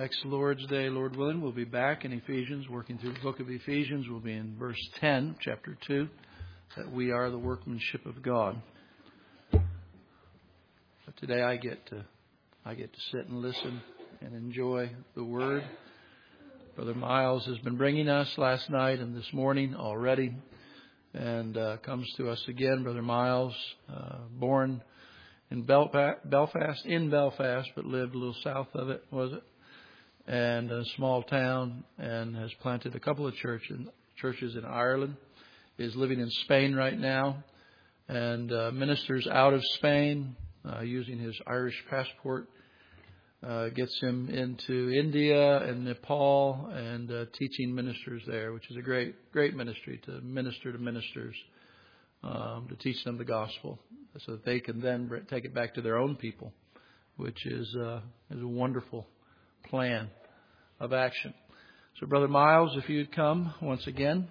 Next Lord's Day, Lord willing, we'll be back in Ephesians, working through the book of Ephesians. We'll be in verse 10, chapter 2, that we are the workmanship of God. But today I get to sit and listen and enjoy the Word. Brother Miles has been bringing us last night and this morning already, and comes to us again. Brother Miles, born in Belfast, but lived a little south of it, was it? And a small town, and has planted a couple of churches in Ireland. Is living in Spain right now, and ministers out of Spain using his Irish passport. Gets him into India and Nepal and teaching ministers there, which is a great ministry, to minister to ministers, to teach them the gospel so that they can then take it back to their own people, which is a wonderful plan of action. So, Brother Miles, if you'd come once again.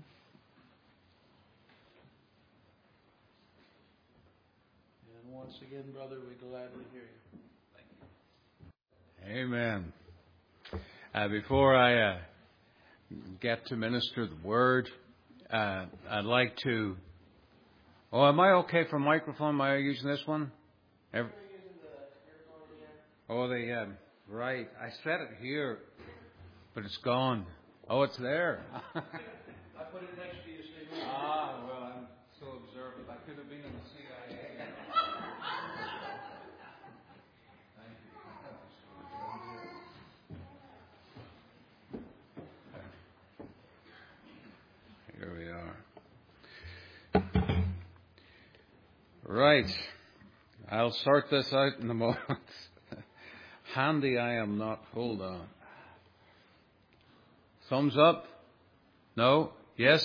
And once again, brother, we gladly hear you. Thank you. Amen. Before I get to minister the word, I'd like to... Oh, am I okay for microphone? Am I using this one? Right. I set it here, but it's gone. Oh, it's there. I put it next to you, Steve. Well, I'm so observant. I could have been in the CIA. Here we are. Right. I'll sort this out in a moment. Handy I am not. Hold on. Thumbs up? No? Yes?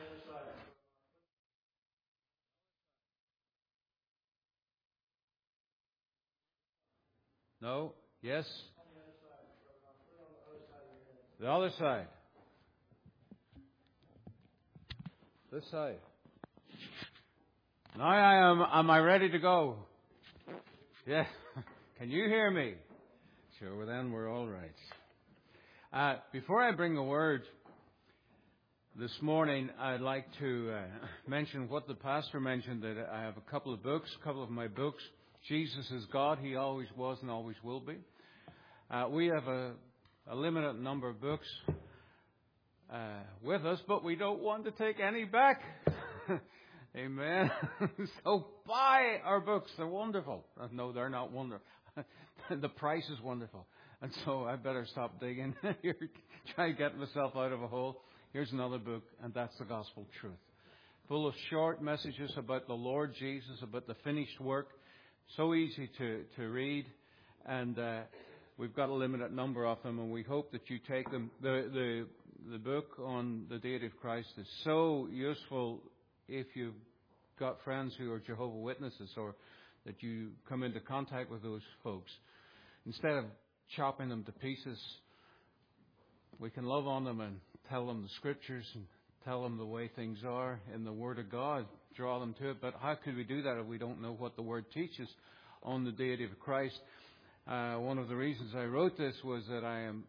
No? Yes? The other side. This side. Now am I ready to go? Yeah. Can you hear me? Sure, well then we're all right. Before I bring a word this morning, I'd like to mention what the pastor mentioned, that I have a couple of my books. Jesus is God. He always was and always will be. We have a limited number of books with us, but we don't want to take any back. Amen. So buy our books. They're wonderful. No, they're not wonderful. The price is wonderful. And so I better stop digging here, try to get myself out of a hole. Here's another book, and that's the Gospel Truth. Full of short messages about the Lord Jesus, about the finished work. So easy to read. And we've got a limited number of them, and we hope that you take them. The book on the deity of Christ is so useful if you've got friends who are Jehovah's Witnesses, or that you come into contact with those folks. Instead of chopping them to pieces, we can love on them and tell them the Scriptures and tell them the way things are in the Word of God, draw them to it. But how could we do that if we don't know what the Word teaches on the deity of Christ? One of the reasons I wrote this was that I am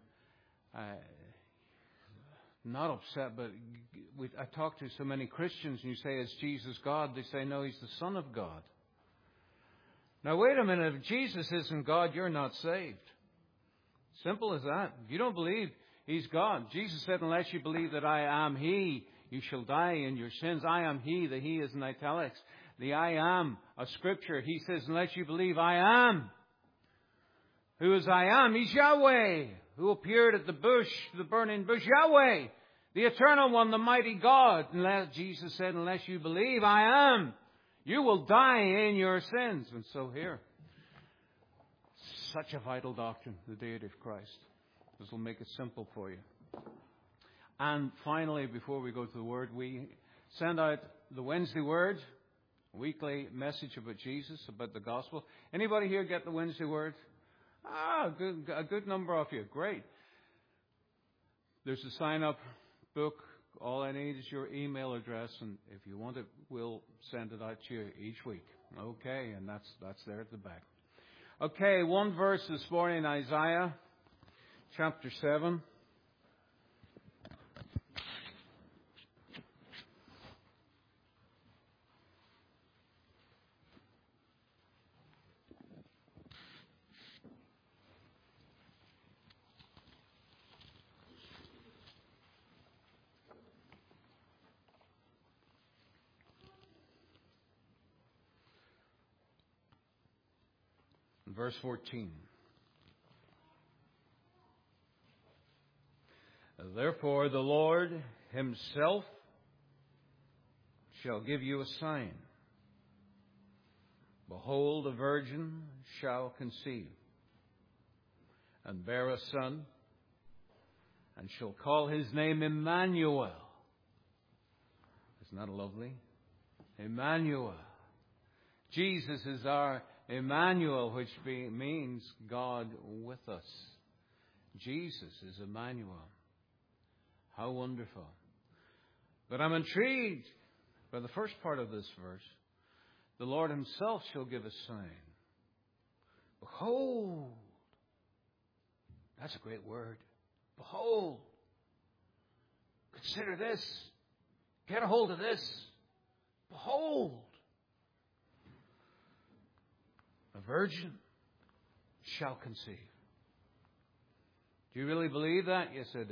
not upset, but I talk to so many Christians, and you say, is Jesus God? They say, no, He's the Son of God. Now, wait a minute. If Jesus isn't God, you're not saved. Simple as that. If you don't believe He's God. Jesus said, unless you believe that I am He, you shall die in your sins. I am He. The He is in italics. The I am of Scripture. He says, unless you believe I am. Who is I am? He's Yahweh, who appeared at the burning bush. Yahweh, the eternal one, the mighty God. Jesus said, unless you believe I am, you will die in your sins. And so here, such a vital doctrine, the deity of Christ. This will make it simple for you. And finally, before we go to the Word, we send out the Wednesday Word, a weekly message about Jesus, about the gospel. Anybody here get the Wednesday Word? A good number of you. Great. There's a sign-up book. All I need is your email address, and if you want it, we'll send it out to you each week. Okay, and that's there at the back. Okay, one verse this morning, Isaiah chapter 7. Verse 14. Therefore the Lord himself shall give you a sign. Behold, a virgin shall conceive and bear a son, and shall call his name Emmanuel. Isn't that lovely? Emmanuel. Jesus is our Emmanuel, which means God with us. Jesus is Emmanuel. How wonderful. But I'm intrigued by the first part of this verse. The Lord himself shall give a sign. Behold. That's a great word. Behold. Consider this. Get a hold of this. Behold. A virgin shall conceive. Do you really believe that? Yes, I do.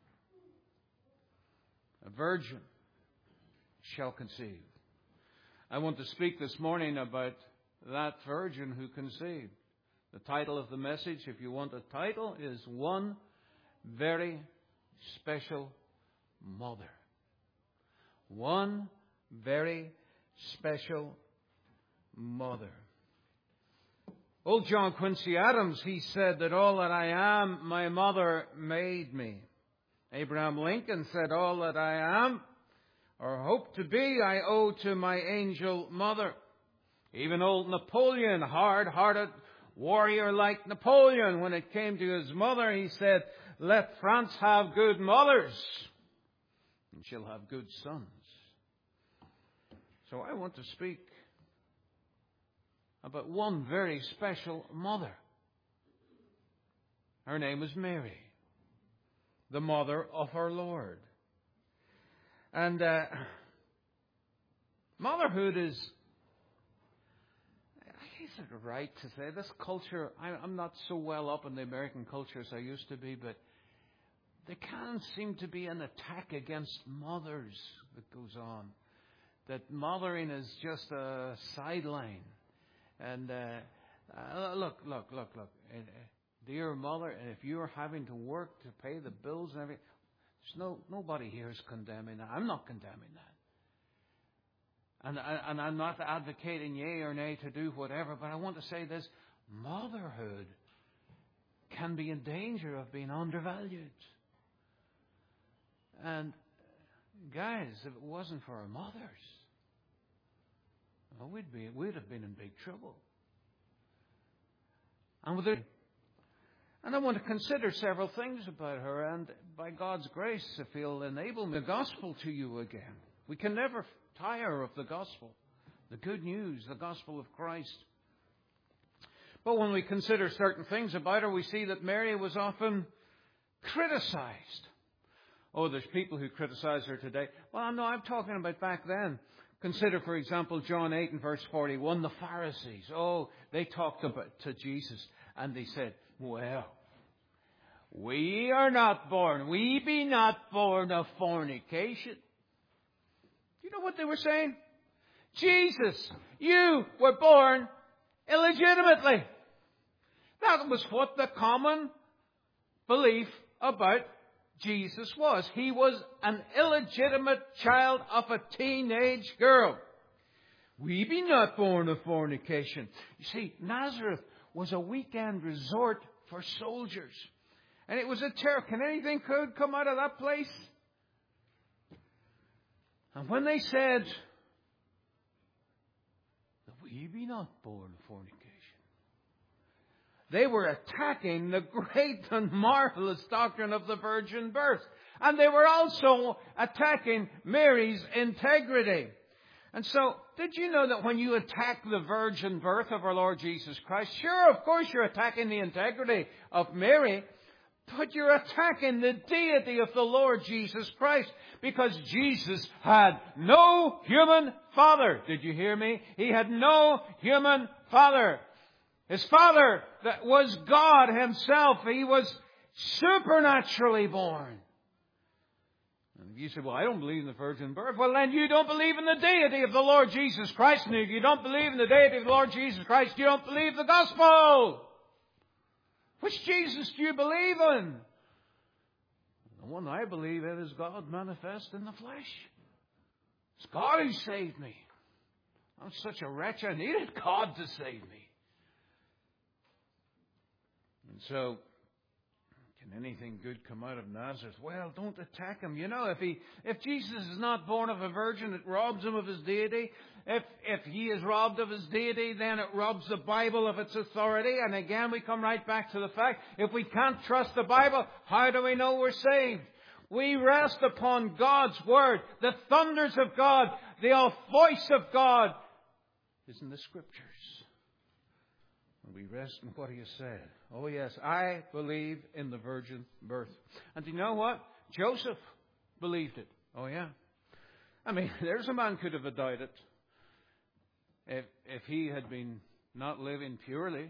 A virgin shall conceive. I want to speak this morning about that virgin who conceived. The title of the message, if you want a title, is One Very Special Mother. One very special mother. Old John Quincy Adams, he said that all that I am, my mother made me. Abraham Lincoln said, all that I am or hope to be, I owe to my angel mother. Even old Napoleon, hard-hearted warrior like Napoleon, when it came to his mother, he said, let France have good mothers, and she'll have good sons. So I want to speak about one very special mother. Her name is Mary, the mother of our Lord. And motherhood is, is it right to say, this culture, I'm not so well up in the American culture as I used to be, but there can seem to be an attack against mothers that goes on. That mothering is just a sideline. And look. Dear mother, and if you're having to work to pay the bills and everything, nobody here is condemning that. I'm not condemning that. And I'm not advocating yea or nay to do whatever, but I want to say this. Motherhood can be in danger of being undervalued. And guys, if it wasn't for our mothers, well, we'd have been in big trouble. And I want to consider several things about her, and by God's grace, if He'll enable me, the gospel to you again. We can never tire of the gospel, the good news, the gospel of Christ. But when we consider certain things about her, we see that Mary was often criticized. Oh, there's people who criticize her today. Well, no, I'm talking about back then. Consider, for example, John 8 and verse 41, the Pharisees. Oh, they talked to Jesus and they said, well, we be not born of fornication. You know what they were saying? Jesus, you were born illegitimately. That was what the common belief about Jesus was. He was an illegitimate child of a teenage girl. We be not born of fornication. You see, Nazareth was a weekend resort for soldiers. And it was a terror. Can anything good come out of that place? And when they said that we be not born of fornication, they were attacking the great and marvelous doctrine of the virgin birth. And they were also attacking Mary's integrity. And so, did you know that when you attack the virgin birth of our Lord Jesus Christ, sure, of course you're attacking the integrity of Mary, But you're attacking the deity of the Lord Jesus Christ, because Jesus had no human father. Did you hear me? He had no human father. His father that was God himself. He was supernaturally born. And you say, well, I don't believe in the virgin birth. Well, then you don't believe in the deity of the Lord Jesus Christ. And if you don't believe in the deity of the Lord Jesus Christ, you don't believe the gospel. Which Jesus do you believe in? The one I believe in is God manifest in the flesh. It's God who saved me. I'm such a wretch, I needed God to save me. And so, can anything good come out of Nazareth? Well, don't attack him. You know, if Jesus is not born of a virgin, it robs him of his deity. If he is robbed of his deity, then it robs the Bible of its authority. And again, we come right back to the fact, if we can't trust the Bible, how do we know we're saved? We rest upon God's Word. The thunders of God, the voice of God is in the Scriptures. And we rest in what He has said. Oh yes, I believe in the virgin birth. And do you know what? Joseph believed it. Oh yeah. I mean, there's a man could have doubted it if he had been not living purely.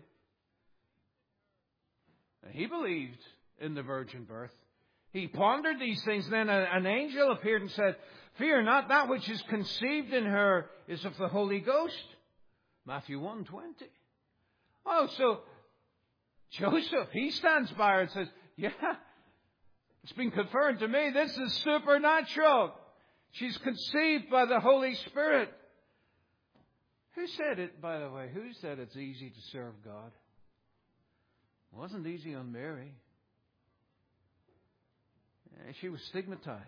He believed in the virgin birth. He pondered these things. Then an angel appeared and said, "Fear not, that which is conceived in her is of the Holy Ghost." Matthew 1:20. Oh, so Joseph, he stands by her and says, yeah, it's been confirmed to me. This is supernatural. She's conceived by the Holy Spirit. Who said it, by the way? Who said it's easy to serve God? It wasn't easy on Mary. She was stigmatized.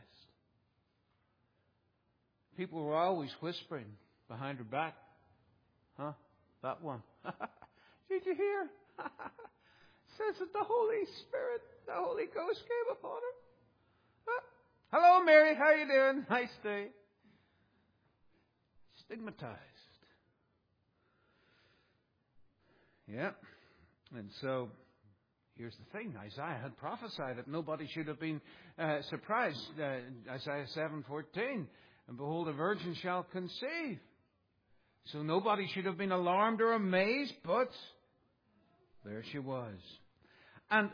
People were always whispering behind her back. Huh? That one. Did you hear? Says that the Holy Spirit, the Holy Ghost came upon her. Huh? Hello, Mary. How you doing? Nice day. Stigmatized. Yeah. And so, here's the thing. Isaiah had prophesied that nobody should have been surprised. Isaiah 7:14. And behold, a virgin shall conceive. So nobody should have been alarmed or amazed, but there she was. And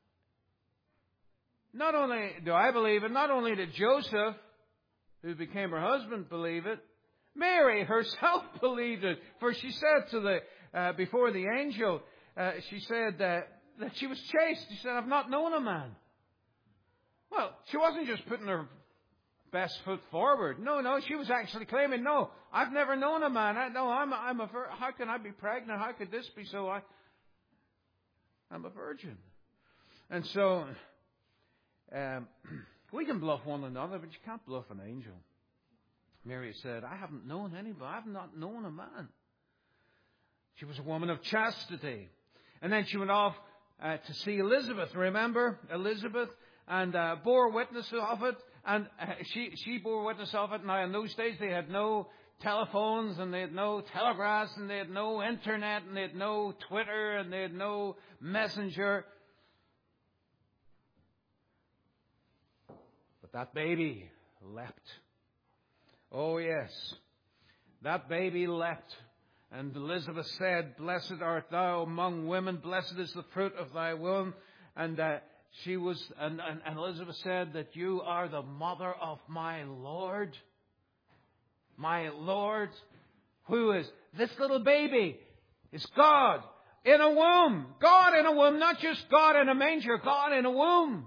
not only do I believe it, not only did Joseph, who became her husband, believe it, Mary herself believed it. For she said to before the angel, she said that she was chaste. She said, "I've not known a man." Well, she wasn't just putting her best foot forward. No, she was actually claiming, "No, I've never known a man. How can I be pregnant? How could this be so? I'm a virgin." And so, we can bluff one another, but you can't bluff an angel. Mary said, "I haven't known anybody. I've not known a man." She was a woman of chastity. And then she went off to see Elizabeth. Remember Elizabeth? And bore witness of it. And she bore witness of it. Now, in those days, they had no telephones, and they had no telegraphs, and they had no internet, and they had no Twitter, and they had no messenger. But that baby leapt. Oh, yes. That baby leapt. And Elizabeth said, "Blessed art thou among women, blessed is the fruit of thy womb." And and Elizabeth said that you are the mother of my Lord. My Lord. Who is this little baby? Is God in a womb. God in a womb, not just God in a manger, God in a womb.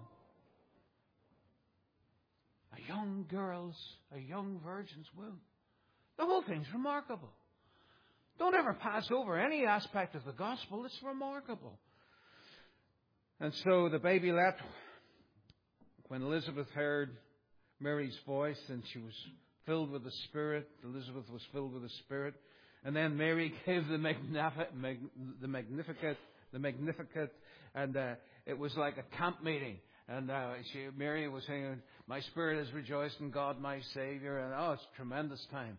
A young virgin's womb. The whole thing's remarkable. Don't ever pass over any aspect of the gospel. It's remarkable. And so the baby leapt. When Elizabeth heard Mary's voice, and she was filled with the Spirit, Elizabeth was filled with the Spirit. And then Mary gave the Magnificat, and it was like a camp meeting. And Mary was saying, "My spirit has rejoiced in God, my Savior." And it's a tremendous time.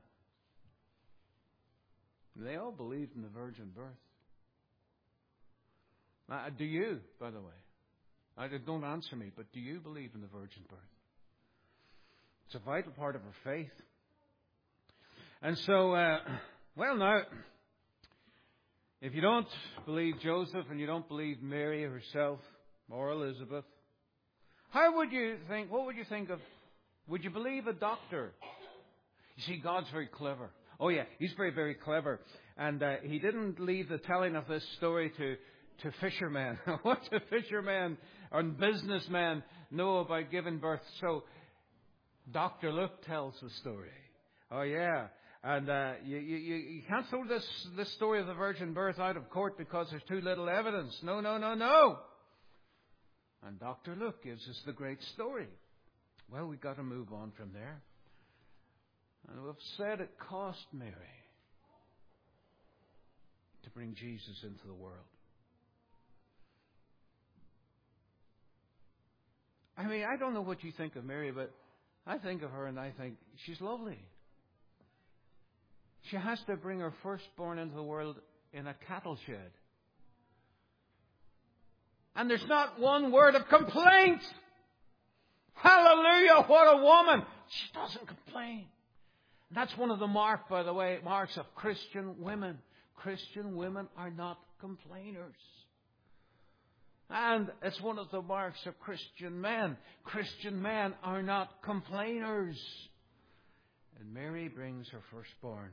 They all believed in the virgin birth. Do you, by the way? Don't answer me, but do you believe in the virgin birth? It's a vital part of our faith. And so, now, if you don't believe Joseph and you don't believe Mary herself or Elizabeth, what would you think of, would you believe a doctor? You see, God's very clever. Oh yeah, He's very, very clever. And He didn't leave the telling of this story to fishermen. What do fishermen and businessmen know about giving birth? So, Dr. Luke tells the story. Oh yeah. And you can't throw this story of the virgin birth out of court because there's too little evidence. No. And Dr. Luke gives us the great story. Well, we've got to move on from there. And we've said it cost Mary to bring Jesus into the world. I mean, I don't know what you think of Mary, but I think of her and I think she's lovely. She has to bring her firstborn into the world in a cattle shed. And there's not one word of complaint. Hallelujah, what a woman. She doesn't complain. That's one of the marks of Christian women. Christian women are not complainers. And it's one of the marks of Christian men. Christian men are not complainers. And Mary brings her firstborn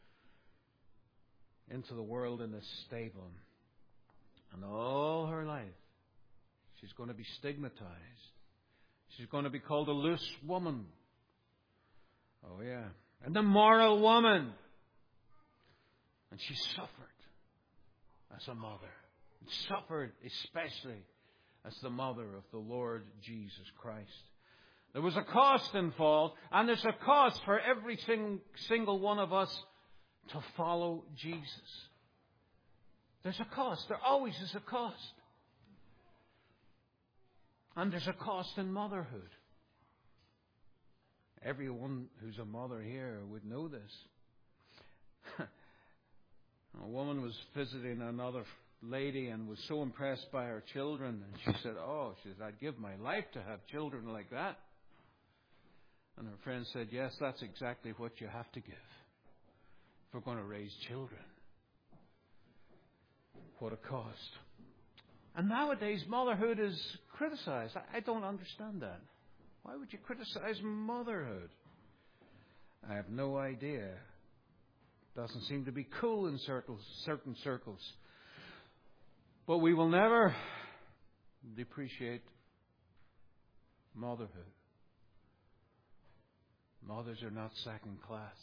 into the world in a stable. And all her life, she's going to be stigmatized. She's going to be called a loose woman. Oh, yeah. An immoral woman. And she suffered as a mother. And suffered especially as the mother of the Lord Jesus Christ. There was a cost involved, and there's a cost for every single one of us to follow Jesus. There's a cost. There always is a cost. And there's a cost in motherhood. Everyone who's a mother here would know this. A woman was visiting another lady and was so impressed by her children. And she said, I'd give my life to have children like that. And her friend said, yes, that's exactly what you have to give if we're going to raise children. What a cost. And nowadays, motherhood is criticized. I don't understand that. Why would you criticize motherhood? I have no idea. Doesn't seem to be cool in certain circles. But we will never depreciate motherhood. Mothers are not second class.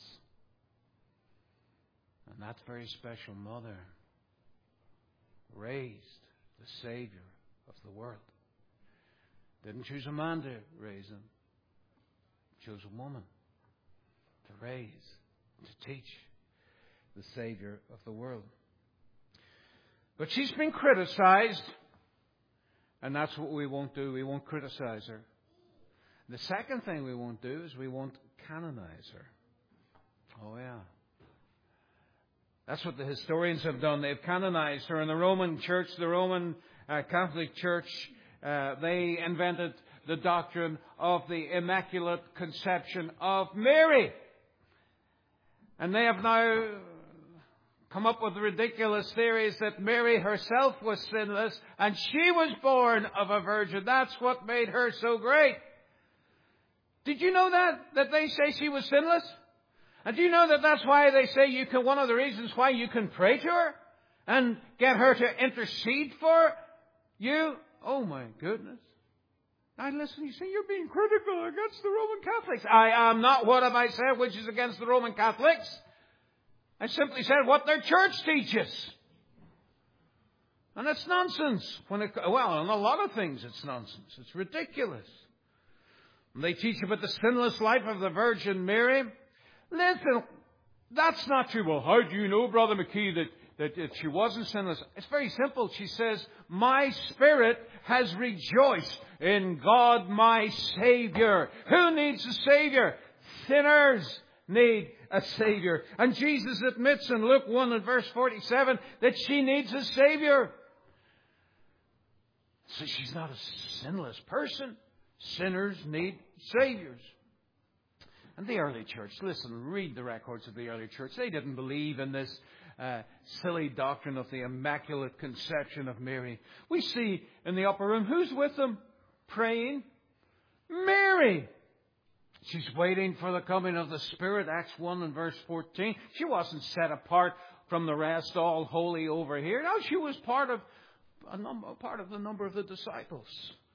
And that very special mother raised the Savior of the world. Didn't choose a man to raise him. Chose a woman to raise, to teach the Savior of the world. But she's been criticized, and that's what we won't do. We won't criticize her. The second thing we won't do is we won't canonize her. Oh, yeah. That's what the historians have done. They've canonized her. In the Roman Church, the Roman Catholic Church, they invented the doctrine of the Immaculate Conception of Mary. And they have now come up with ridiculous theories that Mary herself was sinless and she was born of a virgin. That's what made her so great. Did you know that they say she was sinless? And do you know that that's why they say one of the reasons why you can pray to her and get her to intercede for you? Oh my goodness. Now listen, you see, you're being critical against the Roman Catholics. I am not. What have I said which is against the Roman Catholics? I simply said what their church teaches. And it's nonsense. On a lot of things it's nonsense. It's ridiculous. And they teach about the sinless life of the Virgin Mary. Listen, that's not true. Well, how do you know, Brother McKee, that she wasn't sinless? It's very simple. She says, my spirit has rejoiced in God my Savior. Who needs a Savior? Sinners need a Savior. And Jesus admits in Luke 1 and verse 47 that she needs a Savior. So she's not a sinless person. Sinners need saviors. And the early church, listen, read the records of the early church. They didn't believe in this silly doctrine of the Immaculate Conception of Mary. We see in the upper room, who's with them praying? Mary. She's waiting for the coming of the Spirit, Acts 1 and verse 14. She wasn't set apart from the rest, all holy over here. No, she was part of the number of the disciples.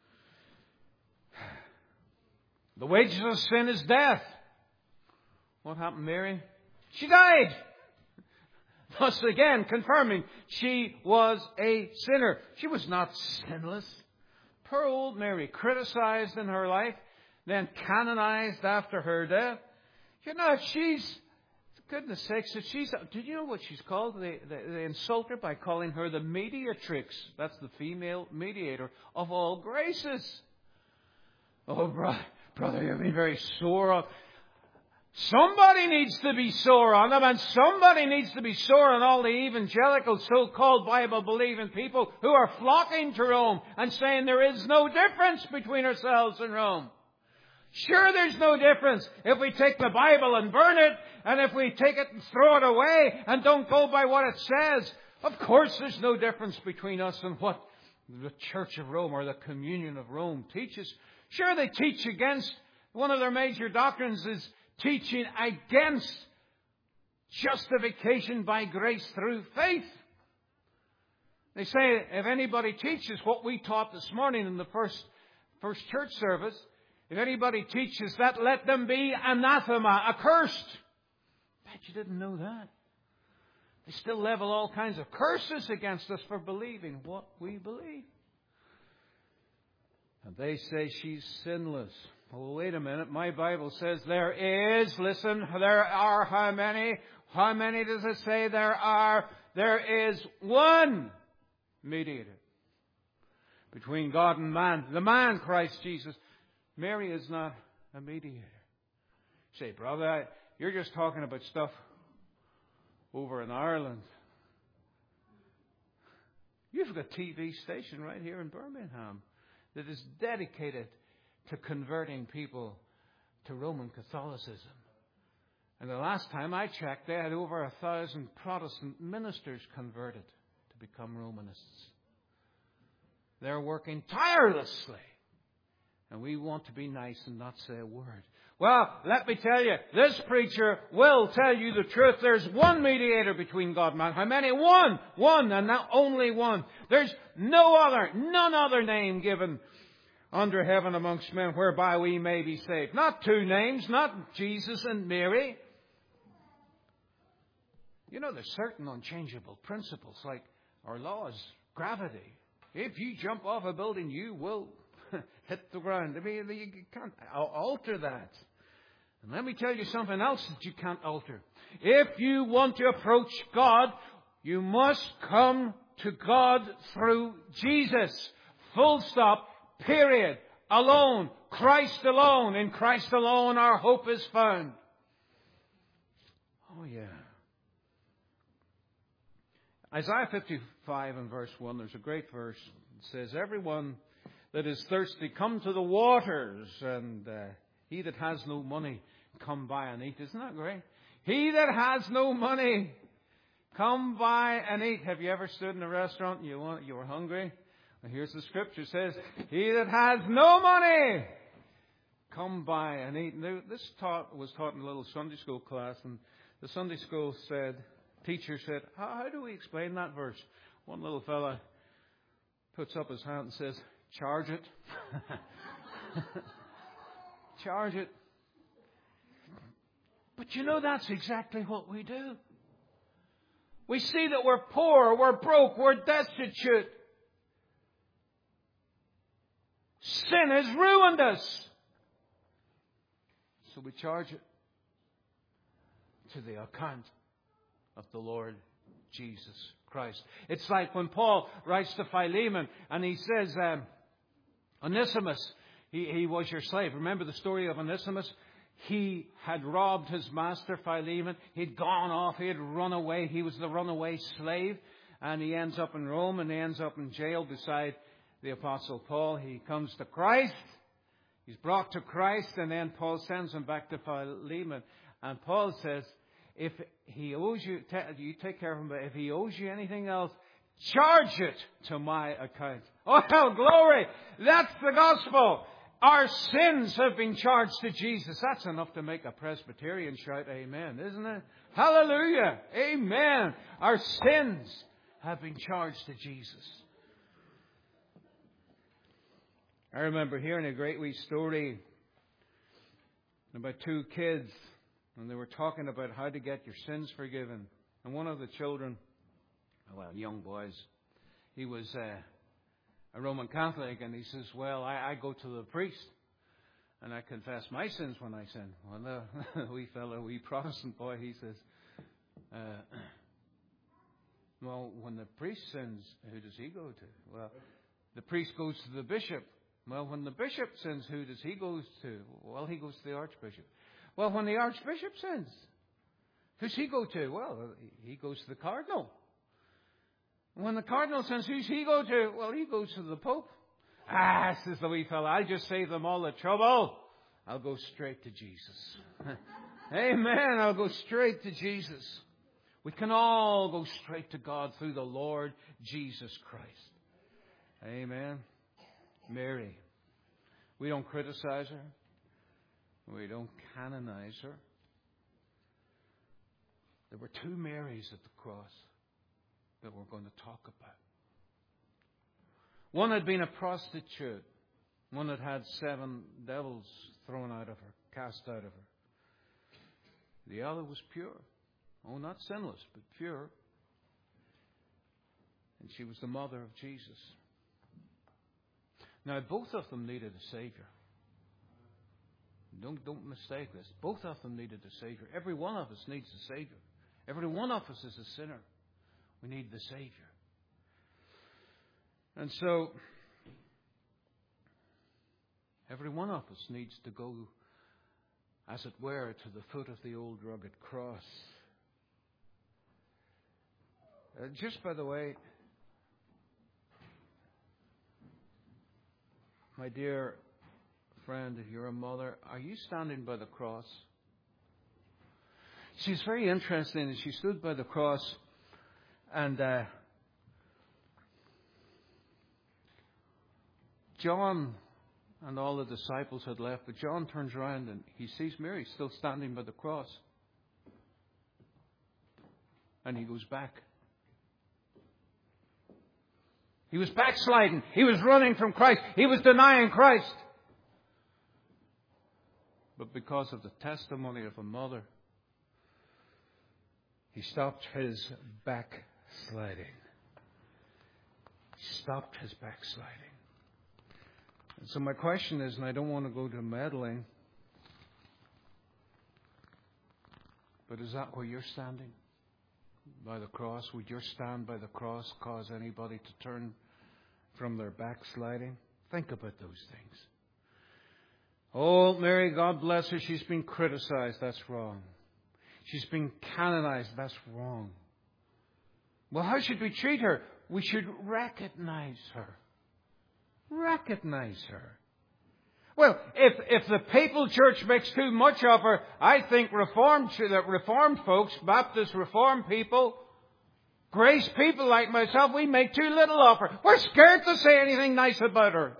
The wages of sin is death. What happened, Mary? She died. Thus again, confirming she was a sinner. She was not sinless. Poor old Mary, criticized in her life, then canonized after her death. You know, she's, goodness sakes, did you know what she's called? They insult her by calling her the mediatrix. That's the female mediator of all graces. Oh, brother, you've been very sore. Somebody needs to be sore on them, and somebody needs to be sore on all the evangelical so-called Bible-believing people who are flocking to Rome and saying there is no difference between ourselves and Rome. Sure, there's no difference if we take the Bible and burn it, and if we take it and throw it away and don't go by what it says. Of course there's no difference between us and what the Church of Rome or the Communion of Rome teaches. Sure, they teach against, one of their major doctrines is teaching against justification by grace through faith. They say if anybody teaches what we taught this morning in the first church service, if anybody teaches that, let them be anathema, accursed. Bet you didn't know that. They still level all kinds of curses against us for believing what we believe. And they say she's sinless. Oh, wait a minute. My Bible says there are how many? How many does it say there are? There is one mediator between God and man. The man, Christ Jesus. Mary is not a mediator. Say, brother, you're just talking about stuff over in Ireland. You've got a TV station right here in Birmingham that is dedicated to converting people to Roman Catholicism. And the last time I checked, they had over 1,000 Protestant ministers converted to become Romanists. They're working tirelessly. And we want to be nice and not say a word. Well, let me tell you, this preacher will tell you the truth. There's one mediator between God and man. How many? One, and not only one. There's none other name given under heaven amongst men whereby we may be saved. Not two names, not Jesus and Mary. You know, there's certain unchangeable principles, like our laws, gravity. If you jump off a building, you will hit the ground. I mean, you can't alter that. And let me tell you something else that you can't alter. If you want to approach God, you must come to God through Jesus. Full stop. Period. Alone. Christ alone. In Christ alone our hope is found. Oh, yeah. Isaiah 55 and verse 1, there's a great verse. It says, everyone that is thirsty, come to the waters, and he that has no money, come by and eat. Isn't that great? He that has no money, come by and eat. Have you ever stood in a restaurant and you were hungry? And here's the scripture says, he that has no money, come by and eat. Now, this was taught in a little Sunday school class, and the Sunday school teacher said, how do we explain that verse? One little fella puts up his hand and says, charge it. Charge it. But you know, that's exactly what we do. We see that we're poor, we're broke, we're destitute. Sin has ruined us. So we charge it to the account of the Lord Jesus Christ. It's like when Paul writes to Philemon and he says, Onesimus, he was your slave. Remember the story of Onesimus? He had robbed his master Philemon. He'd gone off. He had run away. He was the runaway slave. And he ends up in Rome and he ends up in jail beside the Apostle Paul. He comes to Christ. He's brought to Christ, and then Paul sends him back to Philemon. And Paul says, if he owes you, you take care of him, but if he owes you anything else, charge it to my account. Oh, hell, glory! That's the gospel. Our sins have been charged to Jesus. That's enough to make a Presbyterian shout amen, isn't it? Hallelujah! Amen! Our sins have been charged to Jesus. I remember hearing a great wee story about two kids, and they were talking about how to get your sins forgiven. And one of the children, well, young boys, he was a Roman Catholic, and he says, well, I go to the priest and I confess my sins when I sin. Well, the wee fellow, wee Protestant boy, he says, well, when the priest sins, who does he go to? Well, the priest goes to the bishop. Well, when the bishop sins, who does he go to? Well, he goes to the archbishop. Well, when the archbishop sins, who's he go to? Well, he goes to the cardinal. When the cardinal sins, who's he go to? Well, he goes to the pope. Says the wee fella, I'll just save them all the trouble. I'll go straight to Jesus. Amen. I'll go straight to Jesus. We can all go straight to God through the Lord Jesus Christ. Amen. Mary. We don't criticize her. We don't canonize her. There were two Marys at the cross that we're going to talk about. One had been a prostitute. One had had 7 devils thrown out of her, cast out of her. The other was pure. Oh, not sinless, but pure. And she was the mother of Jesus. Now, both of them needed a Savior. Don't mistake this. Both of them needed a Savior. Every one of us needs a Savior. Every one of us is a sinner. We need the Savior. And so, every one of us needs to go, as it were, to the foot of the old rugged cross. Just by the way, my dear friend, if you're a mother, are you standing by the cross? She's very interesting. She stood by the cross, and John and all the disciples had left, but John turns around and he sees Mary still standing by the cross. And he goes back. He was backsliding. He was running from Christ. He was denying Christ. But because of the testimony of a mother, he stopped his backsliding. He stopped his backsliding. And so my question is, and I don't want to go to meddling, but is that where you're standing? By the cross? Would your stand by the cross cause anybody to turn from their backsliding? Think about those things. Oh, Mary, God bless her, she's been criticized. That's wrong. She's been canonized. That's wrong. Well, how should we treat her? We should recognize her. Recognize her. Well, if the papal church makes too much of her, I think Reformed folks, Baptist Reformed people, grace people like myself, we make too little of her. We're scared to say anything nice about her.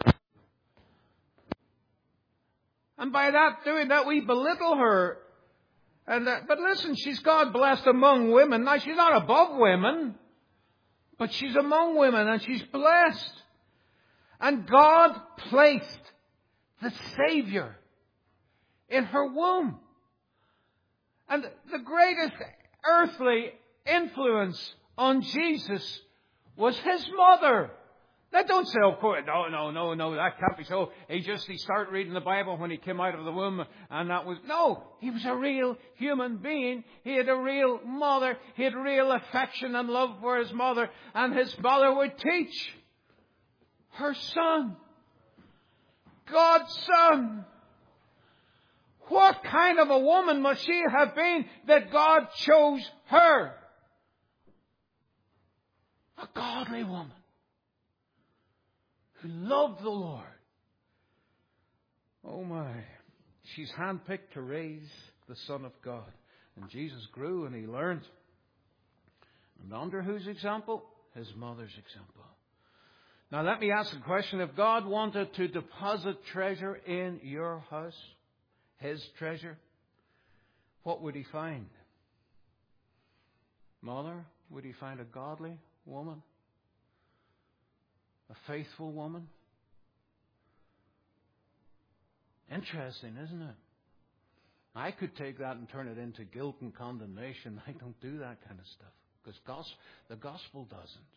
And by doing that, we belittle her. But listen, she's God blessed among women. Now, she's not above women, but she's among women and she's blessed. And God placed the Savior in her womb. And the greatest earthly influence on Jesus was his mother. Now don't say, of course, no, that can't be so. He started reading the Bible when he came out of the womb, and that was, no, he was a real human being. He had a real mother. He had real affection and love for his mother, and his mother would teach her son, God's son. What kind of a woman must she have been that God chose her? A godly woman who loved the Lord. Oh my. She's handpicked to raise the Son of God. And Jesus grew and he learned. And under whose example? His mother's example. Now let me ask a question. If God wanted to deposit treasure in your house, His treasure, what would He find? Mother, would He find a godly woman? A faithful woman? Interesting, isn't it? I could take that and turn it into guilt and condemnation. I don't do that kind of stuff. Because the gospel doesn't.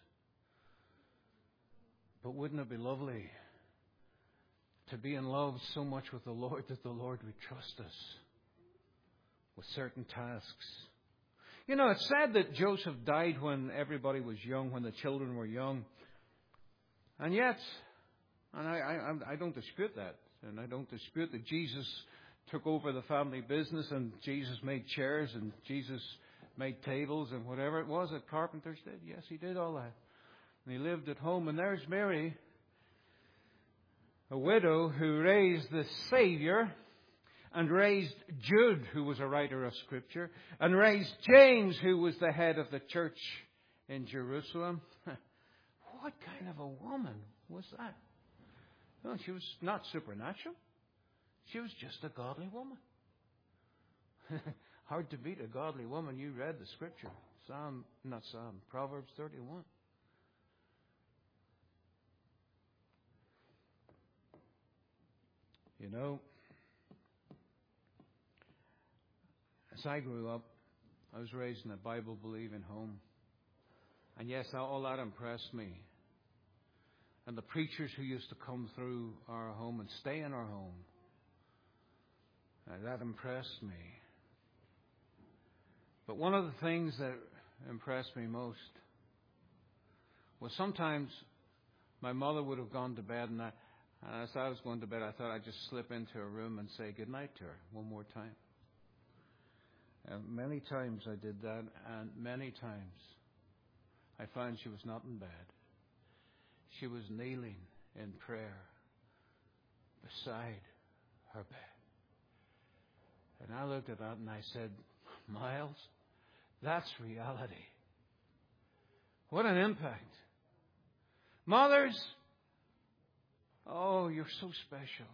But wouldn't it be lovely to be in love so much with the Lord that the Lord would trust us with certain tasks? You know, it's said that Joseph died when everybody was young, when the children were young. And yet, and I don't dispute that. And I don't dispute that Jesus took over the family business and Jesus made chairs and Jesus made tables and whatever it was that carpenters did. Yes, He did all that. And He lived at home. And there's Mary, a widow who raised the Savior and raised Jude, who was a writer of Scripture, and raised James, who was the head of the church in Jerusalem. What kind of a woman was that? No, she was not supernatural. She was just a godly woman. Hard to beat a godly woman. You read the Scripture. Proverbs 31. You know, as I grew up, I was raised in a Bible-believing home. And yes, all that impressed me. And the preachers who used to come through our home and stay in our home, that impressed me. But one of the things that impressed me most was sometimes my mother would have gone to bed, and as I was going to bed, I thought I'd just slip into her room and say goodnight to her one more time. And many times I did that, and many times I found she was not in bed. She was kneeling in prayer beside her bed. And I looked at that and I said, Miles, that's reality. What an impact. Mothers, oh, you're so special.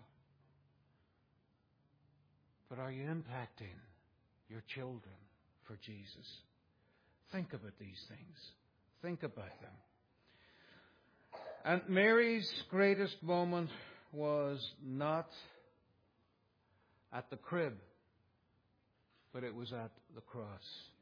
But are you impacting your children for Jesus? Think about these things. Think about them. And Mary's greatest moment was not at the crib, but it was at the cross.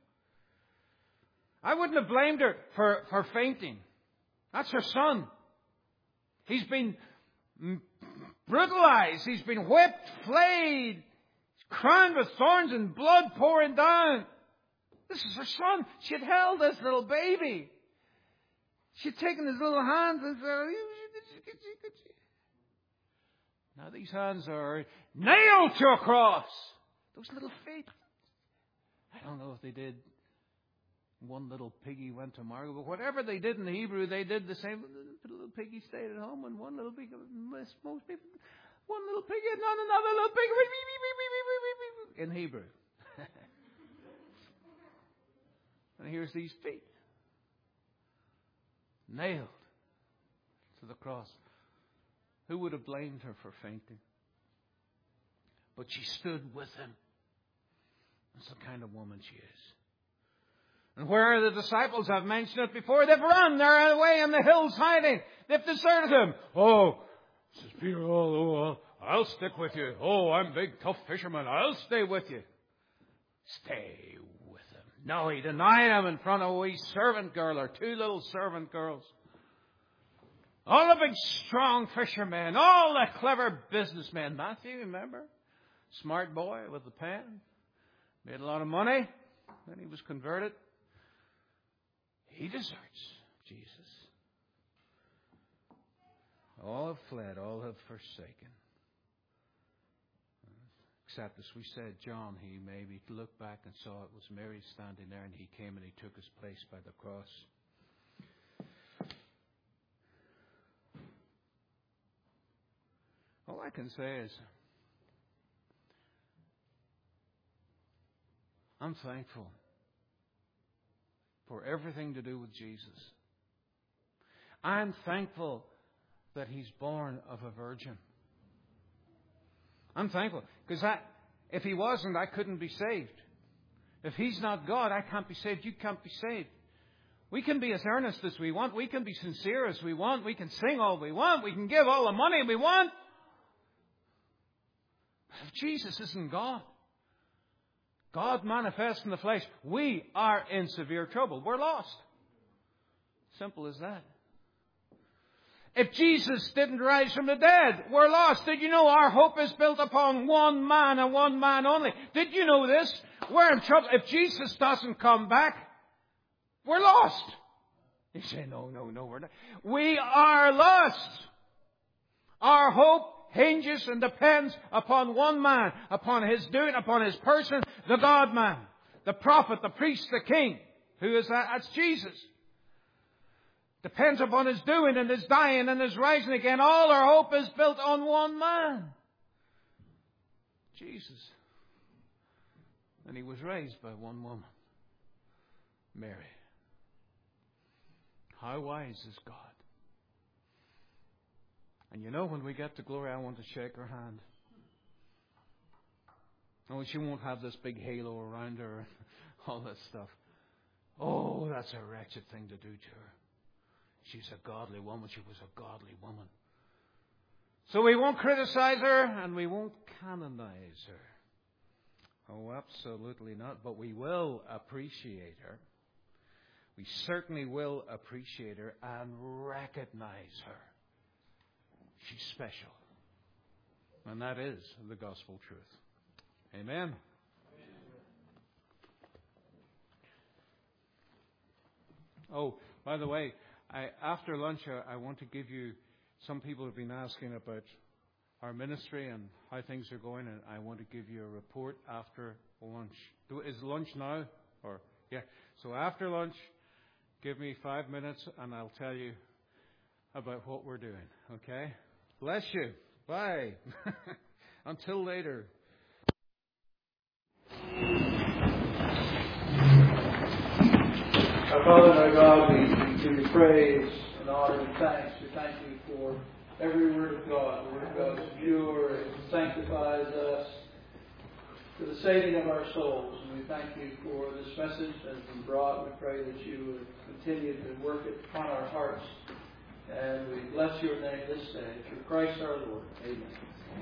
I wouldn't have blamed her for fainting. That's her son. He's been brutalized. He's been whipped, flayed, crowned with thorns and blood pouring down. This is her son. She had held this little baby. She'd taken his little hands and said, now these hands are nailed to a cross. Those little feet. I don't know if they did. One little piggy went to market, but whatever they did in the Hebrew, they did the same. The little piggy stayed at home, and one little piggy, most people, one little piggy, and not another little piggy in Hebrew. And here's these feet. Nailed to the cross. Who would have blamed her for fainting? But she stood with him. That's the kind of woman she is. And where the disciples have mentioned it before, they've run. They're away in the hills hiding. They've deserted him. Oh, says Peter, I'll stick with you. Oh, I'm a big, tough fisherman. I'll stay with you. Stay with him. No, he denied him in front of a wee servant girl or two little servant girls. All the big, strong fishermen. All the clever businessmen. Matthew, remember? Smart boy with the pen. Made a lot of money. Then he was converted. He deserts Jesus. All have fled, all have forsaken. Except, as we said, John, he maybe looked back and saw it was Mary standing there, and he came and he took his place by the cross. I can say is, I'm thankful for everything to do with Jesus. I'm thankful that He's born of a virgin. I'm thankful because if He wasn't, I couldn't be saved. If He's not God, I can't be saved. You can't be saved. We can be as earnest as we want. We can be sincere as we want. We can sing all we want. We can give all the money we want. But if Jesus isn't God, God manifest in the flesh, we are in severe trouble. We're lost. Simple as that. If Jesus didn't rise from the dead, we're lost. Did you know our hope is built upon one man and one man only? Did you know this? We're in trouble. If Jesus doesn't come back, we're lost. You say, no, we're not. We are lost. Our hope hinges and depends upon one man, upon His doing, upon His person, the God-man, the prophet, the priest, the king. Who is that? That's Jesus. Depends upon His doing and His dying and His rising again. All our hope is built on one man. Jesus. And He was raised by one woman. Mary. How wise is God? And you know, when we get to glory, I want to shake her hand. Oh, she won't have this big halo around her and all that stuff. Oh, that's a wretched thing to do to her. She's a godly woman. She was a godly woman. So we won't criticize her and we won't canonize her. Oh, absolutely not. But we will appreciate her. We certainly will appreciate her and recognize her. She's special. And that is the gospel truth. Amen. Oh, by the way, after lunch, I want to give you, some people have been asking about our ministry and how things are going, and I want to give you a report after lunch. Is lunch now? Or yeah. So after lunch, give me 5 minutes and I'll tell you about what we're doing. Okay? Bless you. Bye. Until later. Our Father and our God, we give you praise and honor and thanks. We thank you for every word of God. The word of God is pure. It sanctifies us for the saving of our souls. And we thank you for this message that has been brought. We pray that you would continue to work it upon our hearts. And we bless your name this day. Through Christ our Lord. Amen.